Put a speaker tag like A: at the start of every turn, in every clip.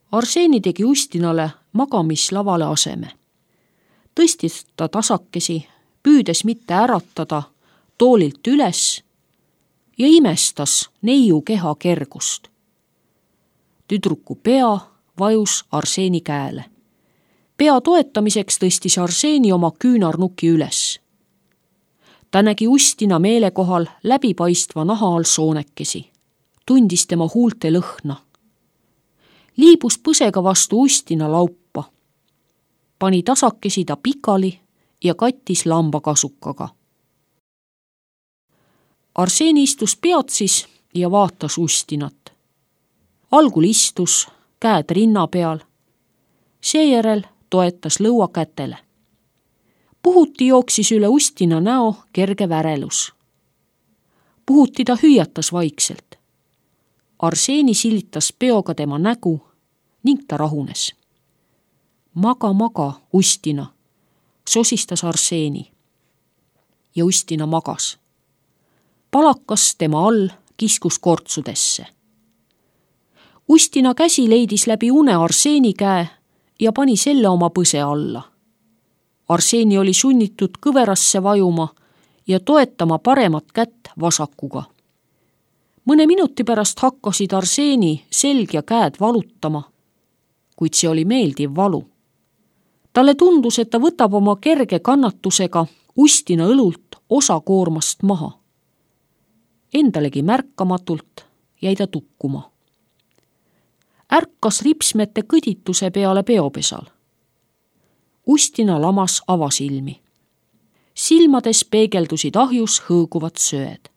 A: Arseeni tegi Ustinale magamislavale aseme. Tõstis ta tasakesi, püüdes mitte äratada toolilt üles ja imestas neiu keha kergust. Tüdruku pea vajus Arseeni käele. Pea toetamiseks tõstis Arseeni oma küünarnuki üles. Ta nägi Ustina meelekohal läbipaistva naha all soonekesi. Tundis tema huulte lõhna. Liibus põsega vastu Ustina laupa. Pani tasakesi ta pikali ja kattis lambakasukaga. Arseeni istus peatsis ja vaatas Ustinat. Algul istus, käed rinna peal. Seejärel toetas lõua kätele. Puhuti jooksis üle Ustina näo kerge värelus. Puhuti ta hüüatas vaikselt. Arseeni silitas peoga tema nägu ning ta rahunes. Maga, Ustina, sosistas Arseeni. Ja Ustina magas. Palakas tema all kiskus kortsudesse. Ustina käsi leidis läbi une Arseeni käe ja pani selle oma põse alla. Arseeni oli sunnitud kõverasse vajuma ja toetama paremat kätt vasakuga. Mõne minuti pärast hakkasid Arseeni selg ja käed valutama, kuid see oli meeldiv valu. Talle tundus, et ta võtab oma kerge kannatusega Ustina õlult osa koormast maha. Endalegi märkamatult jäi ta tukkuma. Ärkas ripsmete kõdituse peale peopesal. Ustina lamas avasilmi. Silmades peegeldusid ahjus hõõguvad söed.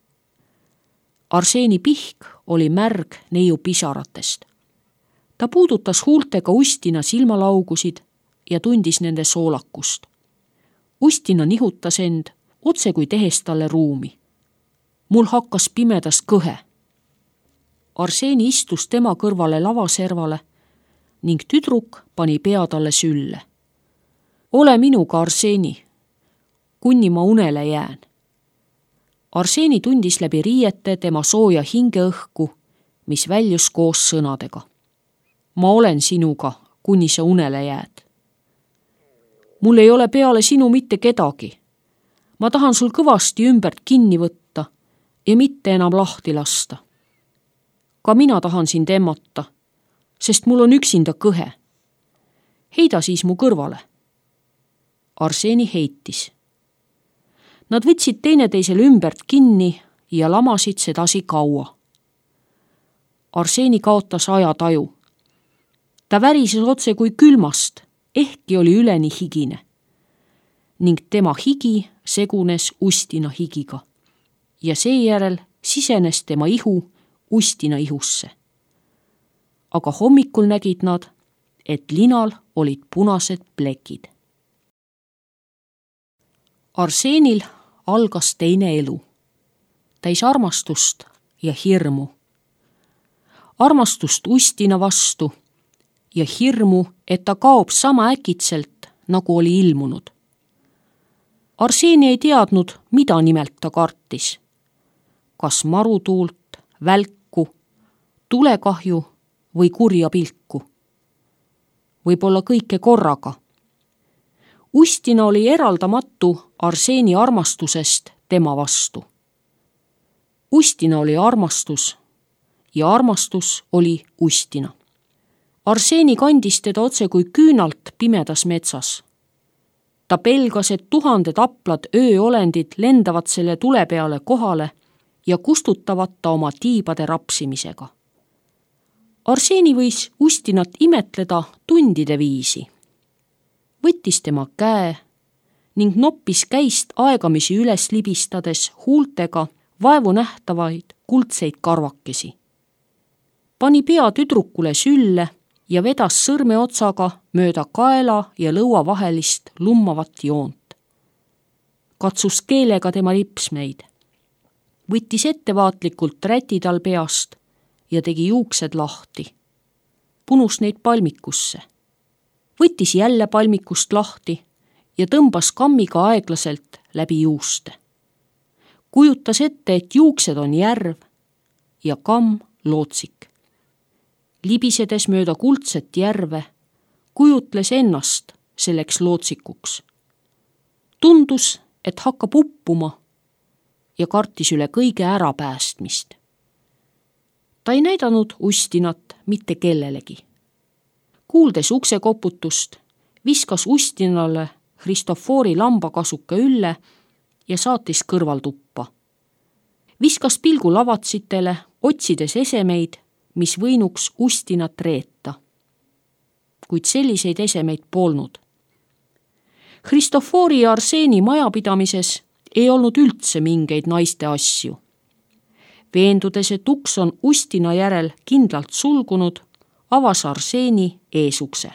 A: Arseeni pihk oli märg neiu pisaratest. Ta puudutas huultega Ustina silmalaugusid ja tundis nende soolakust. Ustina nihutas end, otse kui tehes talle ruumi. Mul hakkas pimedas kõhe. Arseeni istus tema kõrvale lavaservale ning tüdruk pani pea talle sülle. Ole minuga, Arseeni, kuni ma unele jään. Arseeni tundis läbi riiete tema sooja hingeõhku, mis väljus koos sõnadega. Ma olen sinuga, kuni sa unele jääd. Mul ei ole peale sinu mitte kedagi. Ma tahan sul kõvasti ümbert kinni võtta ja mitte enam lahti lasta. Ka mina tahan sind emmata, sest mul on üksinda kõhe. Heida siis mu kõrvale. Arseeni heitis. Nad võtsid teineteisel ümbert kinni ja lamasid sedasi kaua. Arseeni kaotas ajataju. Ta värises otse kui külmast, ehkki oli üleni higine. Ning tema higi segunes Ustina higiga. Ja seejärel sisenes tema ihu Ustina ihusse. Aga hommikul nägid nad, et linal olid punased plekid. Arseenil algas teine elu, täis armastust ja hirmu. Armastust Ustina vastu ja hirmu, et ta kaob sama äkitselt, nagu oli ilmunud. Arseeni ei teadnud, mida nimelt ta kartis. Kas marutuult, välku, tulekahju või kurja pilku. Võib-olla kõike korraga. Ustina oli eraldamatu Arseeni armastusest tema vastu. Ustina oli armastus ja armastus oli Ustina. Arseeni kandis teda otse kui küünalt pimedas metsas. Ta pelgas, et 1000 aplad ööolendid lendavad selle tule peale kohale ja kustutavad ta oma tiibade rapsimisega. Arseeni võis Ustinat imetleda tundide viisi. Võttis tema käe ning noppis käist aegamisi üles libistades huultega vaevu nähtavaid kuldseid karvakesi. Pani pea tüdrukule sülle ja vedas sõrmeotsaga mööda kaela ja lõua vahelist lummavat joont. Katsus keelega tema ripsmeid. Võttis ettevaatlikult räti tal peast ja tegi juuksed lahti. Punus neid palmikusse. Võttis jälle palmikust lahti ja tõmbas kammiga aeglaselt läbi juuste. Kujutas ette, et juuksed on järv ja kamm lootsik. libisedes mööda kuldset järve, kujutles ennast selleks lootsikuks. Tundus, et hakkab uppuma ja kartis üle kõige ärapäästmist. Ta ei näidanud Ustinat mitte kellelegi. Kuuldes uksekoputust, viskas Ustinale Christofori lambakasuke ülle ja saatis kõrvaltuppa. Viskas pilgu lavatsitele, otsides esemeid, mis võinuks Ustinat reeta. Kuid selliseid esemeid polnud. Christofori ja Arseeni majapidamises ei olnud üldse mingeid naiste asju. Veendudes, et uks on Ustina järel kindlalt sulgunud, avas Arseeni eesukse.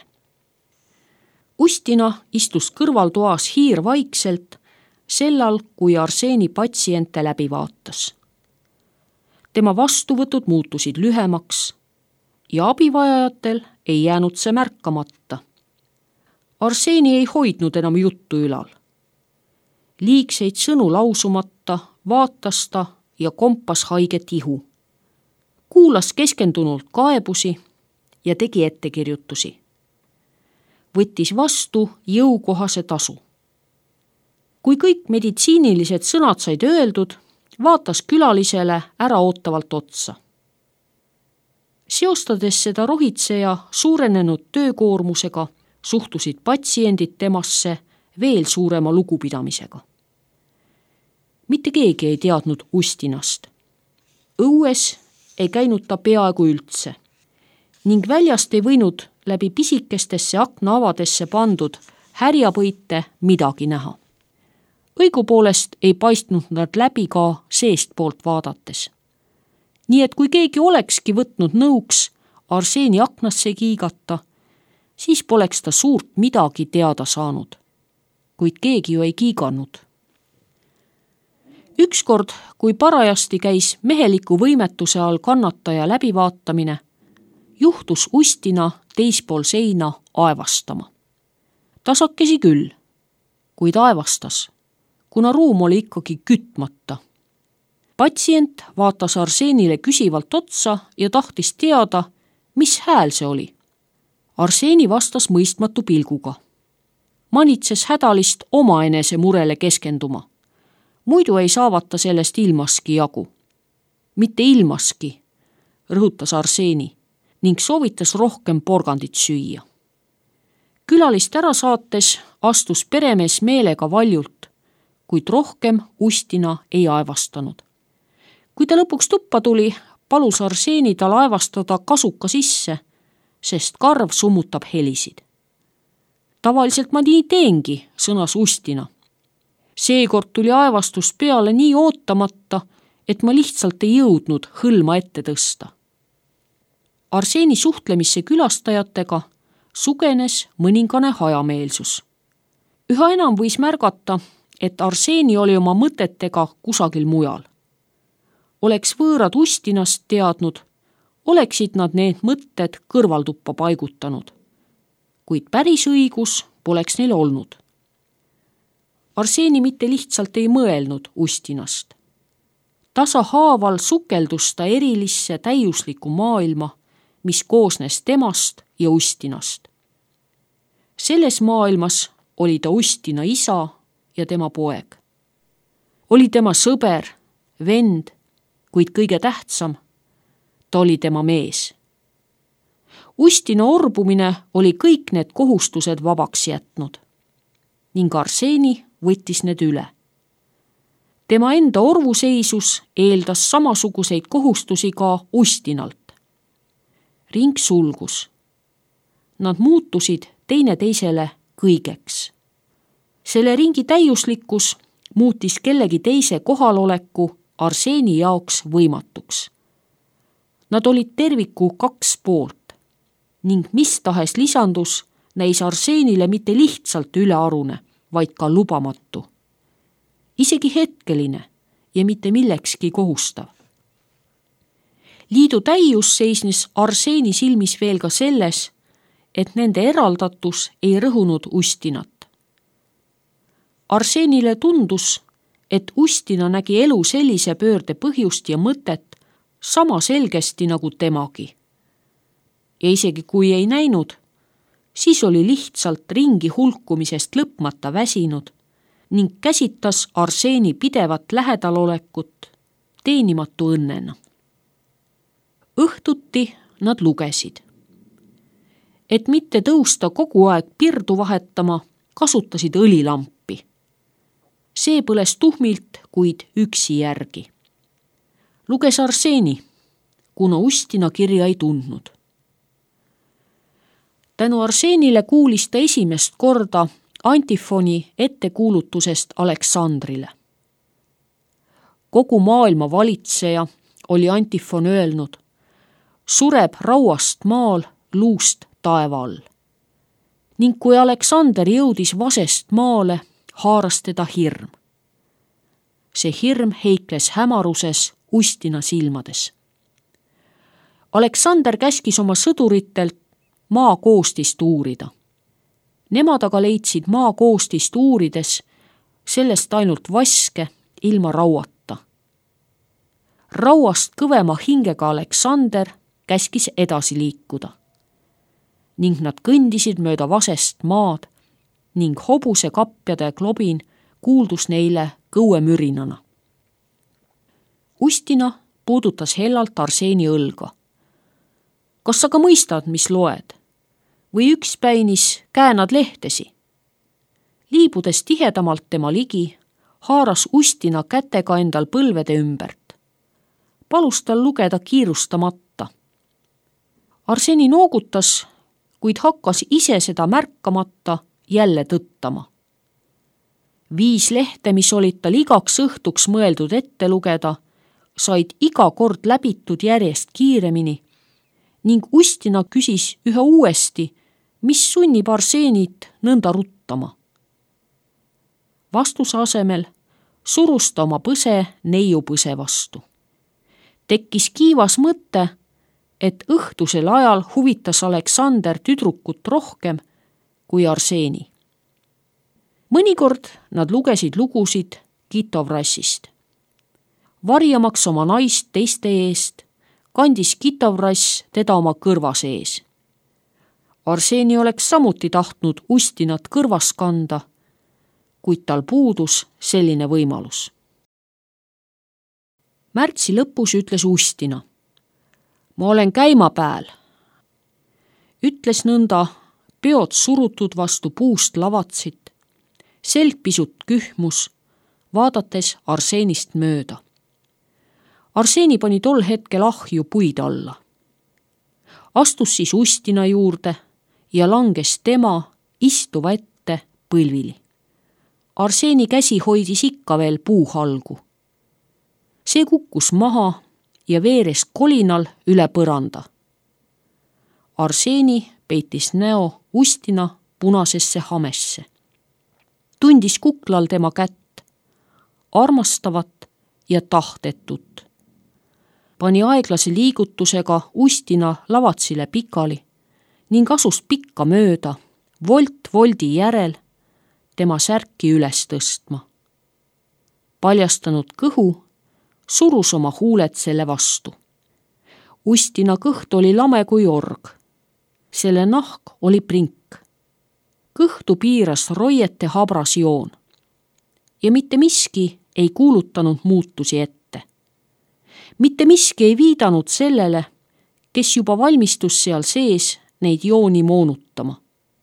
A: Ustina istus kõrvaltoas hiirvaikselt, sellal, kui Arseeni patsiente läbi vaatas. Tema vastuvõtud muutusid lühemaks ja abivajajatel ei jäänud see märkamata. Arseeni ei hoidnud enam juttu ülal. Liigseid sõnu lausumata vaatas ta ja kompas haiget ihu. Kuulas keskendunult kaebusi ja tegi ettekirjutusi. Võttis vastu jõukohase tasu. Kui kõik meditsiinilised sõnad said öeldud, vaatas külalisele äraootavalt otsa. Seostades seda rohitseja suurenenud töökoormusega, suhtusid patsiendid temasse veel suurema lugupidamisega. Mitte keegi ei teadnud Ustinast. Õues ei käinud ta peaaegu üldse ning väljast ei võinud läbi pisikestesse aknaavadesse pandud härjapõite midagi näha. Õigupoolest ei paistnud nad läbi ka seestpoolt vaadates. Nii et kui keegi olekski võtnud nõuks Arseeni aknasse kiigata, siis poleks ta suurt midagi teada saanud. Kuid keegi ju ei kiiganud. Ükskord, kui parajasti käis meheliku võimetuse all kannataja läbivaatamine, juhtus Ustina teispool seina aevastama. Tasakesi küll, kuid aevastas, kuna ruum oli ikkagi kütmata. Patsient vaatas Arseenile küsivalt otsa ja tahtis teada, mis hääl see oli. Arseeni vastas mõistmatu pilguga. Manitses hädalist omaenese murele keskenduma. Muidu ei saavata sellest ilmaski jagu. Mitte ilmaski, rõhutas Arseeni ning soovitas rohkem porgandit süüa. Külalist ära saates astus peremees meelega valjult, kuid rohkem Ustina ei aevastanud. Kui ta lõpuks tuppa tuli, palus Arseeni tal aevastada kasuka sisse, sest karv summutab helisid. Tavaliselt ma nii teengi, sõnas Ustina. Seekord tuli aevastus peale nii ootamata, et ma lihtsalt ei jõudnud hõlma ette tõsta. Arseeni suhtlemisse külastajatega sugenes mõningane hajameelsus. Üha enam võis märgata, et Arseeni oli oma mõtetega kusagil mujal. Oleks võõrad Ustinast teadnud, oleksid nad need mõtted kõrvalduppa paigutanud. Kuid päris õigus poleks neil olnud. Arseeni mitte lihtsalt ei mõelnud Ustinast. Tasahaaval sukeldus ta erilisse täiuslikku maailma, mis koosnes temast ja Ustinast. Selles maailmas oli ta Ustina isa ja tema poeg. Oli tema sõber, vend, kuid kõige tähtsam, ta oli tema mees. Ustina orbumine oli kõik need kohustused vabaks jätnud ning Arseeni võttis need üle. Tema enda orvuseisus eeldas samasuguseid kohustusi ka Ustinalt. Ring sulgus. Nad muutusid teineteisele kõigeks. Selle ringi täiuslikkus muutis kellegi teise kohaloleku Arseeni jaoks võimatuks. Nad olid terviku kaks poolt ning mis tahes lisandus näis Arseenile mitte lihtsalt ülearune, vaid ka lubamatu. Isegi hetkeline ja mitte millekski kohustav. Liidu täius seisnes Arseeni silmis veel ka selles, et nende eraldatus ei rõhunud Ustinat. Arseenile tundus, et Ustina nägi elu sellise pöörde põhjust ja mõtet sama selgesti nagu temagi. ja isegi kui ei näinud, siis oli lihtsalt ringi hulkumisest lõpmata väsinud ning käsitas Arseeni pidevat lähedalolekut teenimatu õnnena. Õhtuti nad lugesid. Et mitte tõusta kogu aeg pirdu vahetama, kasutasid õlilampi. See põles tuhmilt, kuid üksi järgi. Luges Arseeni, kuna Ustina kirja ei tundnud. Tänu Arseenile kuulis ta esimest korda antifoni ettekuulutusest Aleksandrile. Kogu maailma valitseja oli antifon öelnud, sureb rauast maal, luust taeva all. Ning kui Aleksander jõudis vasest maale, haaras teda hirm. See hirm heikles hämaruses Ustina silmades. Aleksander käskis oma sõduritelt maa koostist uurida. Nemad aga leidsid maa koostist uurides sellest ainult vaske ilma rauata. Rauast kõvema hingega Aleksander käskis edasi liikuda. Ning nad kõndisid mööda vasest maad ning hobuse kapjade klobin kuuldus neile kõuemürinana. Ustina puudutas hellalt Arseeni õlga. Kas sa ka mõistad, mis loed? Või ükspäinis käänad lehtesi? Liibudes tihedamalt tema ligi, haaras Ustina kätega endal põlvede ümbert. Palus tal lugeda kiirustamata. Arseeni noogutas, kuid hakkas ise seda märkamata jälle tõttama. 5 lehte, mis olid tal igaks õhtuks mõeldud ette lugeda, said iga kord läbitud järjest kiiremini ning Ustina küsis ühe uuesti, mis sunnib Arseenit nõnda ruttama. Vastuse asemel surus ta oma põse neiu põse vastu. Tekkis kiivas mõte, et õhtusel ajal huvitas Aleksander tüdrukut rohkem kui Arseeni. Mõnikord nad lugesid lugusid Kitovrassist. Varjamaks oma naist teiste eest, kandis Kitovrass teda oma kõrva sees. Arseeni oleks samuti tahtnud Ustinat kõrvas kanda, kuid tal puudus selline võimalus. Märtsi lõpus ütles Ustina, ma olen käimapääl. Ütles nõnda, peod surutud vastu puust lavatsid, selg pisut kühmus, vaadates Arseenist mööda. Arseeni pani tol hetkel ahju puid alla. Astus siis Ustina juurde ja langes tema istuva ette põlvili. Arseeni käsi hoidis ikka veel puuhalgu. See kukkus maha ja veeres kolinal üle põranda. Arseeni peitis näo Ustina punasesse hamesse. Tundis kuklal tema kätt, armastavat ja tahtetut. Pani aeglase liigutusega Ustina lavatsile pikali ning asus pikka mööda, volt voldi järel, tema särki üles tõstma. Paljastanud kõhu, surus oma huuled selle vastu. Ustina kõht oli lame kui org. Selle nahk oli prink. Kõhtu piiras roiete habras joon. Ja mitte miski ei kuulutanud muutusi ette. Mitte miski ei viidanud sellele, kes juba valmistus seal sees neid jooni moonutama.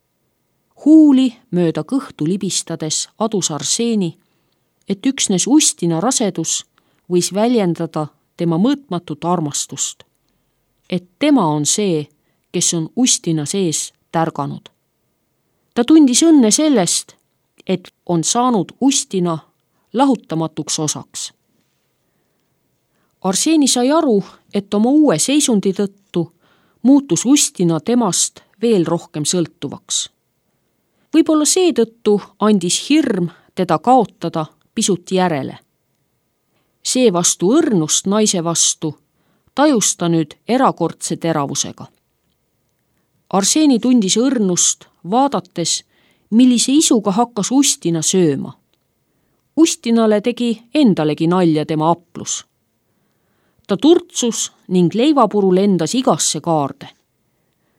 A: Huuli mööda kõhtu libistades adus Arseeni, et üksnes Ustina rasedus võis väljendada tema mõõtmatut armastust. Et tema on see, kes on Ustina sees tärganud. Ta tundis õnne sellest, et on saanud Ustina lahutamatuks osaks. Arseeni sai aru, et oma uue seisundi tõttu muutus Ustina temast veel rohkem sõltuvaks. Võib-olla seetõttu andis hirm teda kaotada pisut järele. Seevastu õrnust naise vastu tajus ta nüüd erakordse teravusega. Arseeni tundis õrnust vaadates, millise isuga hakkas Ustina sööma. Ustinale tegi endalegi nalja tema aplus. Ta turtsus ning leivapuru lendas igasse kaarde.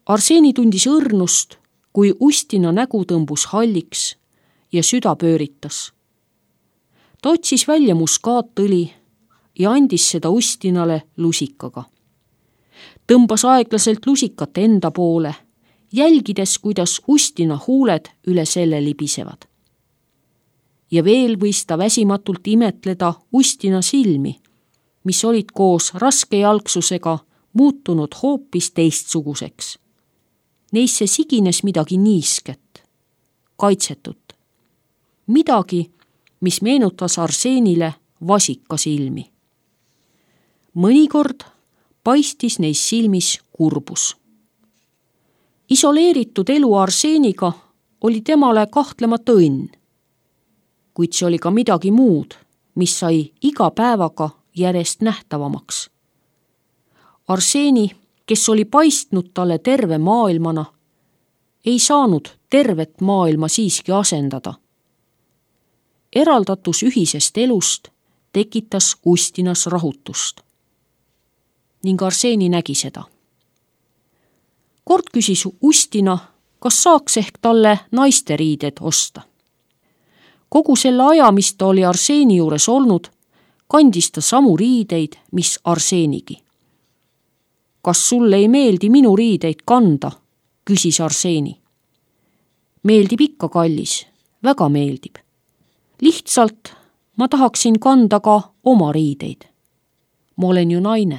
A: Arseni tundis õrnust, kui Ustina nägu tõmbus halliks ja süda pööritas. Ta otsis välja muskaatõli ja andis seda Ustinale lusikaga. Tõmbas aeglaselt lusikat enda poole, jälgides, kuidas Ustina huuled üle selle libisevad. Ja veel võis ta väsimatult imetleda Ustina silmi, mis olid koos raske jalgsusega muutunud hoopis teistsuguseks. Neisse sigines midagi niisket, kaitsetut. Midagi, mis meenutas Arsenile vasika silmi. Mõnikord paistis neis silmis kurbus. Isoleeritud elu Arseniga oli temale kahtlemata õnn, kuid see oli ka midagi muud, mis sai iga päevaga järjest nähtavamaks. Arseni, kes oli paistnud talle terve maailmana, ei saanud tervet maailma siiski asendada. Eraldatus ühisest elust tekitas Ustinas rahutust. Ning Arseni nägi seda. Kord küsis Ustina, kas saaks ehk talle naisteriided osta. Kogu selle aja, mis ta oli Arseni juures olnud, kandis ta samu riideid, mis Arsenigi. Kas sulle ei meeldi minu riideid kanda, küsis Arseni. Meeldib ikka, kallis, väga meeldib. Lihtsalt ma tahaksin kanda ka oma riideid. Ma olen ju naine.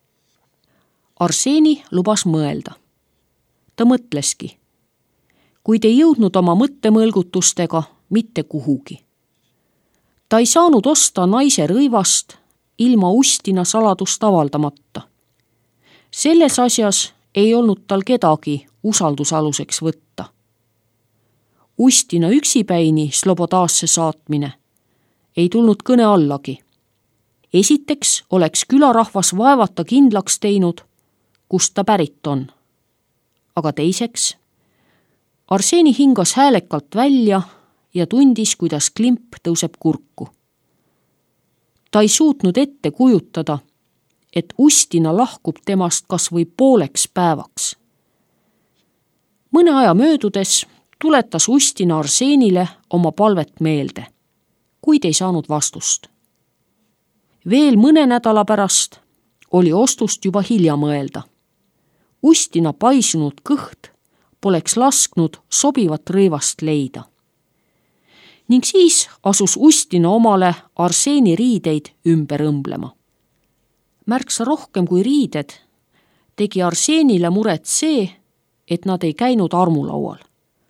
A: Arseni lubas mõelda. Ta mõtleski, kuid ei jõudnud oma mõttemõlgutustega mitte kuhugi. Ta ei saanud osta naise rõivast ilma Ustina saladust avaldamata. Selles asjas ei olnud tal kedagi usaldusaluseks võtta. Ustina üksipäini Slobodaasse saatmine ei tulnud kõne allagi. Esiteks oleks külarahvas vaevata kindlaks teinud, kust ta pärit on. Aga teiseks, Arseni hingas häälekalt välja ja tundis, kuidas klimp tõuseb kurku. Ta ei suutnud ette kujutada, et Ustina lahkub temast kas või pooleks päevaks. Mõne aja möödudes tuletas Ustina Arsenile oma palvet meelde, kuid ei saanud vastust. Veel mõne nädala pärast oli ostust juba hilja mõelda. Ustina paisunud kõht poleks lasknud sobivat rõivast leida. Ning siis asus Ustina omale Arseni riideid ümber õmblema. Märksa rohkem kui riided tegi Arsenile muret see, et nad ei käinud armulaual.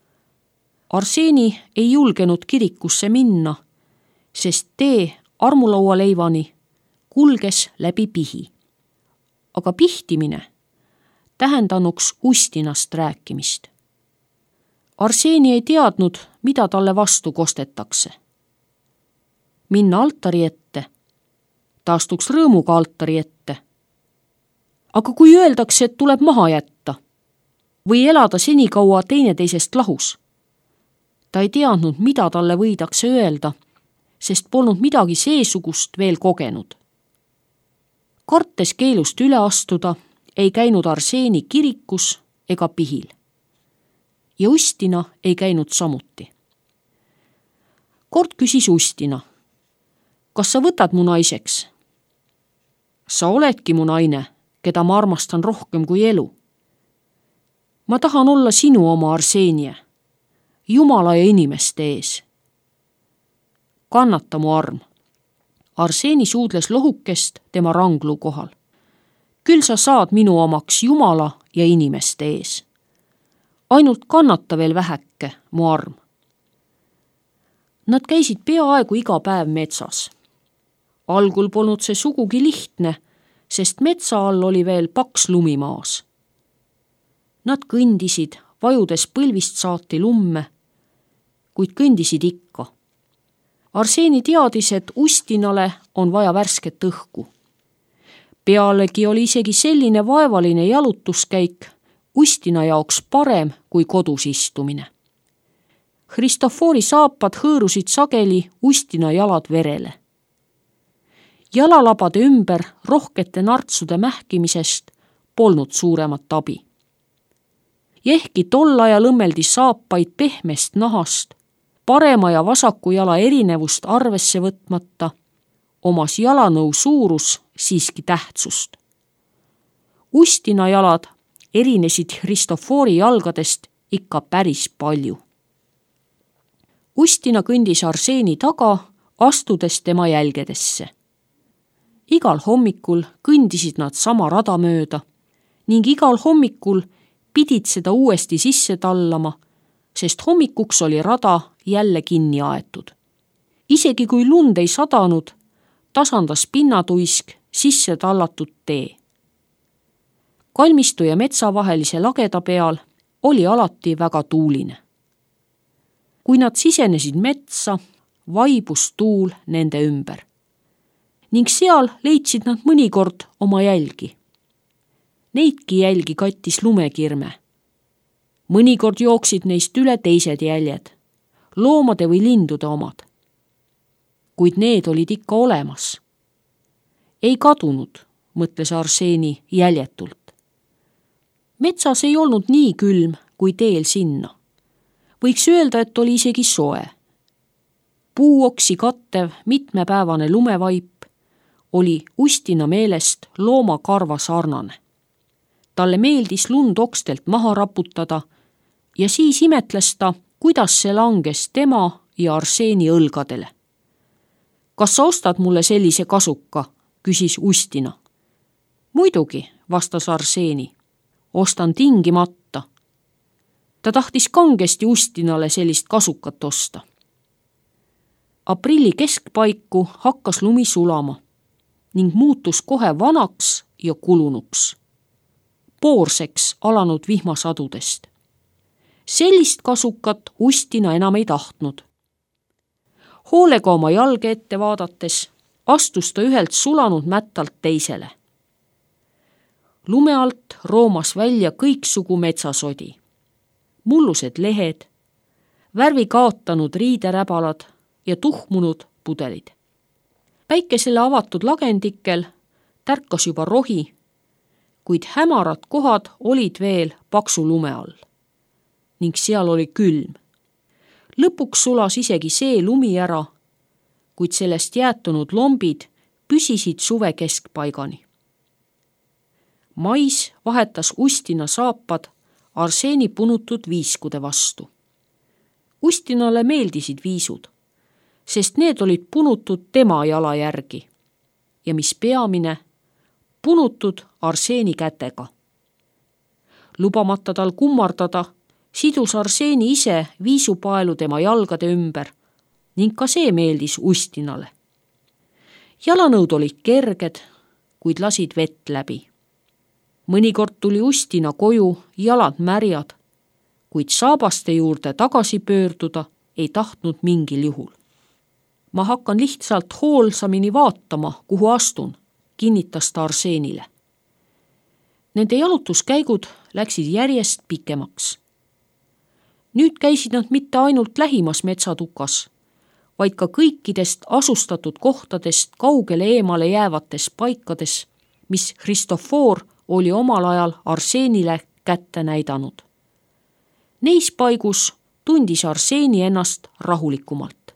A: Arseni ei julgenud kirikusse minna, sest tee armulaualeivani kulges läbi pihi. Aga pihtimine tähendanuks Ustinast rääkimist. Arseni ei teadnud, mida talle vastu kostetakse. Minna altari ette, ta astuks rõõmuga altari ette. Aga kui öeldakse, et tuleb maha jätta või elada senikaua teineteisest lahus, ta ei teadnud, mida talle võidakse öelda, sest polnud midagi seesugust veel kogenud. Kartes keelust üle astuda, ei käinud Arseni kirikus ega pihil. Ja Ustina ei käinud samuti. Kord küsis Ustina, kas sa võtad mu naiseks? Sa oledki mu naine, keda ma armastan rohkem kui elu. Ma tahan olla sinu oma, Arsenie, Jumala ja inimeste ees. Kannata mu arm. Arseni suudles lohukest tema ranglu kohal. Küll sa saad minu omaks Jumala ja inimeste ees. Ainult kannata veel vähäkke, mu arm. Nad käisid peaaegu iga päev metsas. Algul polnud see sugugi lihtne, sest metsa all oli veel paks lumimaas. Nad kõndisid, vajudes põlvist saati lumme, kuid kõndisid ikka. Arseni teadis, et Ustinale on vaja värsket õhku. Pealegi oli isegi selline vaevaline jalutuskäik Ustina jaoks parem kui kodus istumine. Christofori saapad hõõrusid sageli Ustina jalad verele. Jalalabade ümber rohkete nartsude mähkimisest polnud suuremat abi. ja ehkki tol ajal õmmeldi saapaid pehmest nahast, parema ja vasaku jala erinevust arvesse võtmata, omas jalanõu suurus siiski tähtsust. Ustina jalad erinesid Christophori jalgadest ikka päris palju. Ustina kõndis Arseeni taga, astudes tema jälgedesse. Igal hommikul kõndisid nad sama rada mööda ning igal hommikul pidid seda uuesti sisse tallama, sest hommikuks oli rada jälle kinni aetud. Isegi kui lund ei sadanud, tasandas pinnatuisk sisse tallatud tee. Kalmistu ja metsa vahelise lageda peal oli alati väga tuuline. Kui nad sisenesid metsa, vaibus tuul nende ümber. Ning seal leidsid nad mõnikord oma jälgi. Neidki jälgi kattis lumekirme. Mõnikord jooksid neist üle teised jäljed, loomade või lindude omad. Kuid need olid ikka olemas. Ei kadunud, mõtles Arseeni jäljetult. Metsas ei olnud nii külm kui teel sinna. Võiks öelda, et oli isegi soe. Puuoksi kattev mitmepäevane lumevaip oli Ustina meelest loomakarva sarnane. Talle meeldis lund okstelt maha raputada ja siis imetles ta, kuidas see langes tema ja Arseeni õlgadele. Kas sa ostad mulle sellise kasuka, küsis Ustina. Muidugi, vastas Arseeni. Ostan tingimata. Ta tahtis kangesti Ustinale sellist kasukat osta. Aprilli keskpaiku hakkas lumi sulama ning muutus kohe vanaks ja kulunuks. Poorseks alanud vihmasadudest. Sellist kasukat Ustina enam ei tahtnud. Hoolega oma jalge ette vaadates astus ta ühelt sulanud mättalt teisele. Lume alt roomas välja kõiksugu metsasodi. Mullused lehed, värvi kaotanud riideräbalad ja tuhmunud pudelid. Päikesele avatud lagendikel tärkas juba rohi, kuid hämarad kohad olid veel paksu lume all. Ning seal oli külm. Lõpuks sulas isegi see lumi ära, kuid sellest jäätunud lombid püsisid suve keskpaigani. Mais vahetas Ustina saapad Arseeni punutud viiskude vastu. Ustinale meeldisid viisud, sest need olid punutud tema jala järgi ja mis peamine, punutud Arseeni kätega. Lubamata tal kummardada, sidus Arseeni ise viisupaelu tema jalgade ümber ning ka see meeldis Ustinale. Jalanõud olid kerged, kuid lasid vett läbi. Mõnikord tuli Ustina koju, jalad märjad, kuid saabaste juurde tagasi pöörduda ei tahtnud mingil juhul. Ma hakkan lihtsalt hoolsamini vaatama, kuhu astun, kinnitas ta Arseenile. Nende jalutuskäigud läksid järjest pikemaks. Nüüd käisid nad mitte ainult lähimas metsatukas, vaid ka kõikidest asustatud kohtadest kaugele eemale jäävates paikades, mis Christophor oli omal ajal Arseenile kätte näidanud. Neis paigus tundis Arseeni ennast rahulikumalt.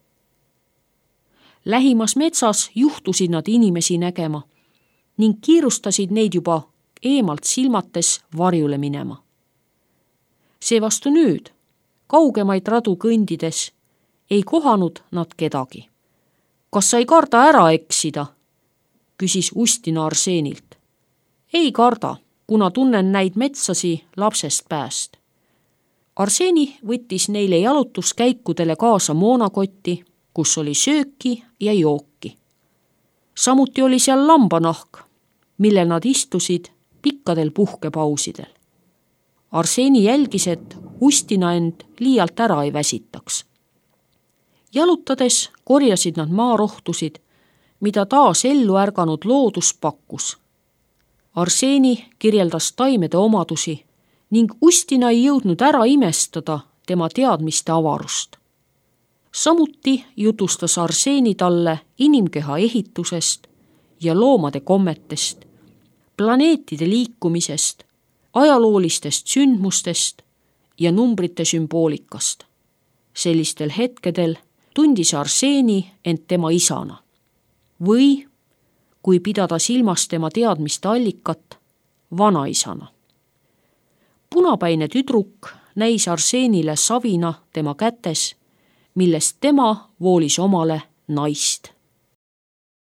A: Lähimas metsas juhtusid nad inimesi nägema ning kiirustasid neid juba eemalt silmates varjule minema. Seevastu nüüd, kaugemaid radu kõndides, ei kohanud nad kedagi. Kas sa ei karda ära eksida? Küsis Ustina Arseenilt. Ei karda, kuna tunnen näid metsasi lapsest pääst. Arseeni võttis neile jalutuskäikudele kaasa moonakotti, kus oli sööki ja jooki. Samuti oli seal lambanahk, mille nad istusid pikkadel puhkepausidel. Arseeni jälgis, et Ustina end liialt ära ei väsitaks. Jalutades korjasid nad maarohtusid, mida taas ellu ärganud loodus pakkus. Arseeni kirjeldas taimede omadusi ning Ustina ei jõudnud ära imestada tema teadmiste avarust. Samuti jutustas Arseeni talle inimkeha ehitusest ja loomade kommetest, planeetide liikumisest, ajaloolistest sündmustest ja numbrite sümboolikast. Sellistel hetkedel tundis Arseni end tema isana. Või, kui pidada silmas tema teadmiste allikat, vanaisana. Punapäine tüdruk näis Arsenile savina tema kätes, millest tema voolis omale naist.